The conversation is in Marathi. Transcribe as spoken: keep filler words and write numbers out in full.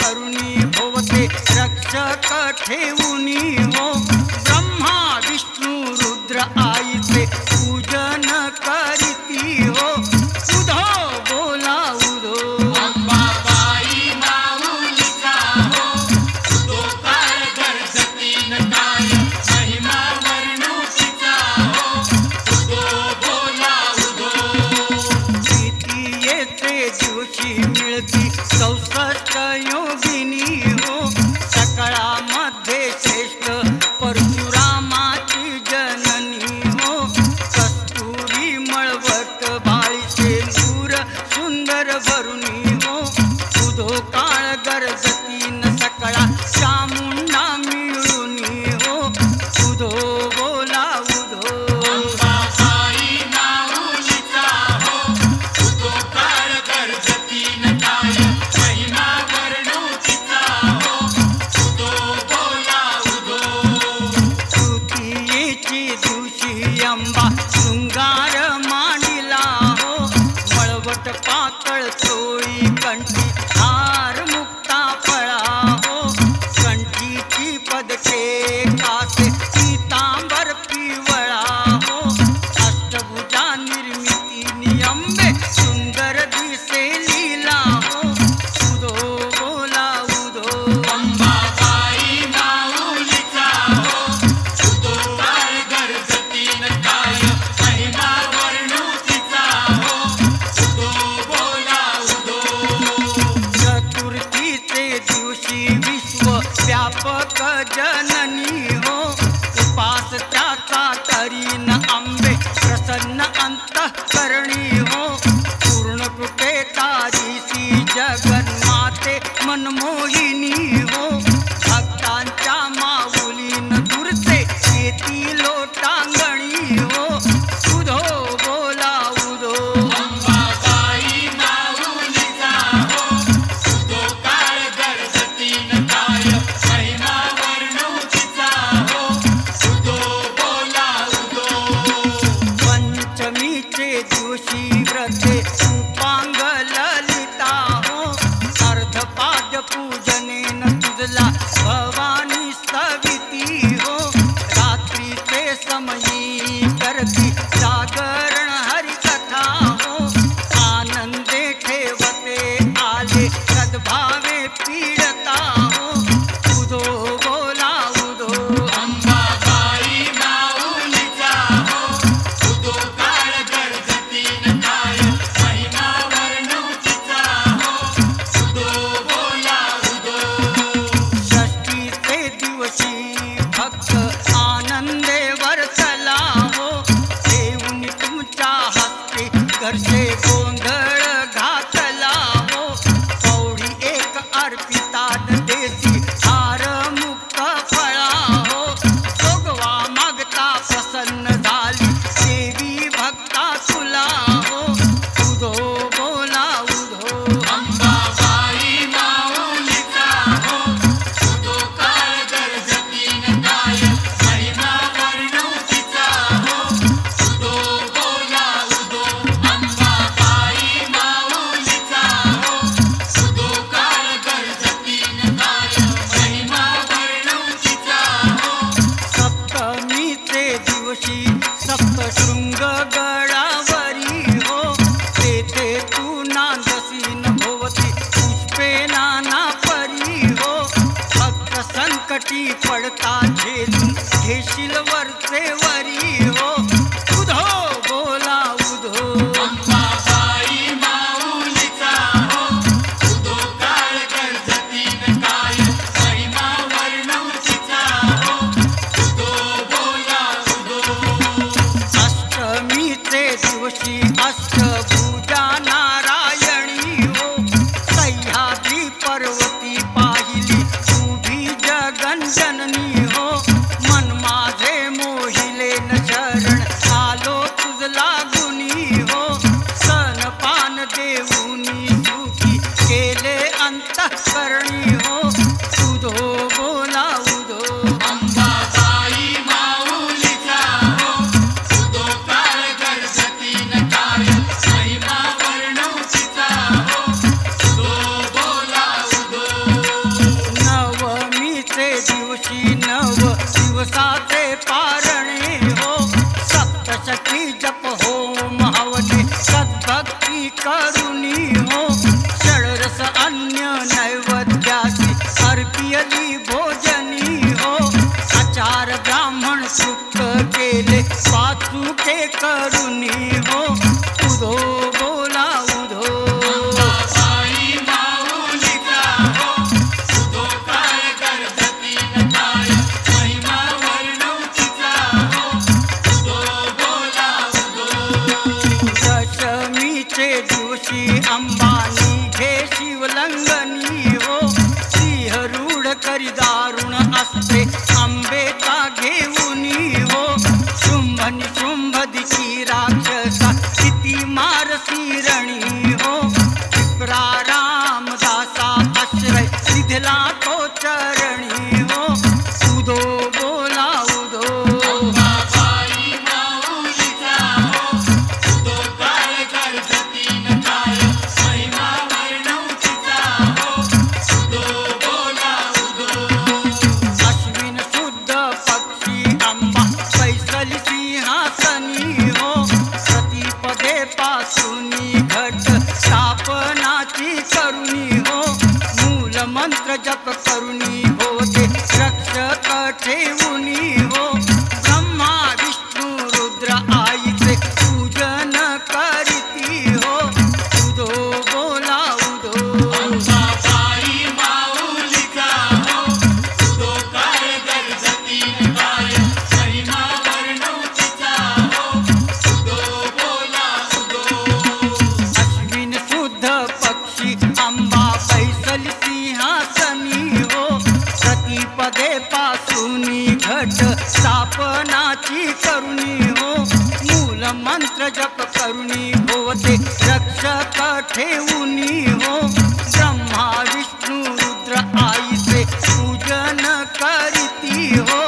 करुणी भोवते रक्षक ठेवुनी हो ब्रह्मा विष्णू रुद्र आईचे पूजन करीती हो उधो बोला उधो अंबाबाई माऊलीचा हो उदो काळ गरजतीन काय महिमा वर्णुतीचा हो उदो बोला उदो द्वितीयेचे दिवशी मिळती चौसष्ट योगिनी हो सकळामध्ये श्रेष्ठ परशुरामाची जननी हो कस्तुरी मळवट बाळीचे दूर सुंदर भरुनी हो उधो काळ गरजतीन सकळा चामुंडा मिळुनी हो उधो बोला उधो अंबाबाई माऊलीचा हो उदो काळ गरजतीन काय महिमा वर्णुतीचा हो उदो बोला उदो तृतीयेची दिवशी अंबा शृंगार मांडिला हो मळवट पातळ चोळी कंठी हार मुक्ता फळा हो कंठीची पदके कासे पीतांबर पिवळा हो अष्टभुजा निर्मिती नियंबे सुंदर दिसे लीला हो उधो बोला उधो अंबाबाई माऊलीचा हो उदो काळ गरजतीन काय महिमा वर्णुतीचा हो उदो बोला उदो चतुर्थीचे दिवशी विश्व व्यापक जननी हो उपास त्याचा करीन आंबे प्रसन्न अंतःकरणी हो पूर्ण कृपे तारीसी जगन्माते मनमोहिनी हो भक्तांच्या माऊलीन दूरचे येती लोटांगणी हो उधो बोला उधो अंबाबाई माऊलीचा हो उदो काळ गरजतीन काय महिमा वर्णुतीचा हो उदो बोला उदो पंचमीचे दिवशी व्रते उपांग ललिता हो अर्धपाद पूजनेन तुझला भवानी सविती हो रात्रीचे समयी करती जागरण हरिकथा हो आनंदे ठेवते आले सद्भावे पीडता हो उधो बोला उधो अंबाबाई माऊलीचा हो उदो काळ गरजतीन काय महिमा वर्णुतीचा हो उदो बोला उदो षष्टीचे दिवशी भक्त आनंदे वर्तला हो देऊन तुमच्या हस्ते घरचे गोंधळ घातला हो पौडी एक अर्पितात देसी हार मुक्त फळा हो जोगवा मागता प्रसन्न झाली देवी भक्ता तुला हो उधो बोला उधो अंबाबाई माऊलीचा हो उदो काळ गरजतीन काय महिमा वर्णुतीचा हो उदो बोला उदो अंबाबाई माऊलीचा हो उदो काळ गरजतीन काय महिमा वर्णुतीचा हो सप्तमीचे दिवशी सप्तशृंग गडावरी हो तेथे तू नांदसीन भोवती पुष्पे नाना परी हो भक्त संकटी पडता झेलून घेशील वरचे वरी हो उधो बोला उधो अंबाबाई माऊलीचा हो उदो काळ गरजतीन काय महिमा वर्णुतीचा हो उदो बोला उदो अष्टमीचे दिवशी अष्टभुजा नारायणी हो सह्याद्री पर्वती पाहिली उभी जगन जननी हो मन माझे मोहिले न दिवसाचे पारणे हो सप्तशती जप होम हवने सद्भक्ती करुणी हो षडरस अन्य नैवेद्यासी अर्पियली भोजनी हो आचार ब्राह्मण सुक्त केले पाचुके करुणी हो उधो बोला उधो अंबाबाई माऊलीचा हो उदो काळ गर्भतीन काय महिमा वर्णव तिचा हो उदो बोला उदो दशमीचे दिवशी अंबानी घे शिवलंगनी हो सिंहरूढ करी दारुण असते आंबेचा घेऊनी हो शुंभ निशुंभ दिशी राक्षसा किती मारसी रणी हो विप्रा रामदासा आश्रय सिधला तो चरणी हो उदो बोला उदो अंबाबाई माऊलीचा हो उदो काळ गर्भतीन काय महिमा वर्णव तिचा हो उदो बोला उदो अश्विन शुद्ध पक्षी अंबा बैसली सिंहासनी हो प्रतिपदे पासूनी घट स्थापनाची करुणी हो मूल मंत्र जप करुणी होते रक्षक ठेवुनी हो ब्रह्मा विष्णू रुद्र आईचे पूजन करीती हो उदो बोला उदो अंबाबाई माऊलीचा हो उदो काळ गर्भतीन काय महिमा वर्णव तिचा हो उदो बोला उदो अश्विन शुद्ध पक्षी अंबा बैसली सिंहासनी हो प्रतिपदे पासूनी घट स्थापनाची करुणी हो मूल मंत्र जप करुणी होते रक्षक ठेवुनी हो ब्रह्मा विष्णू रुद्र आईचे पूजन करीती हो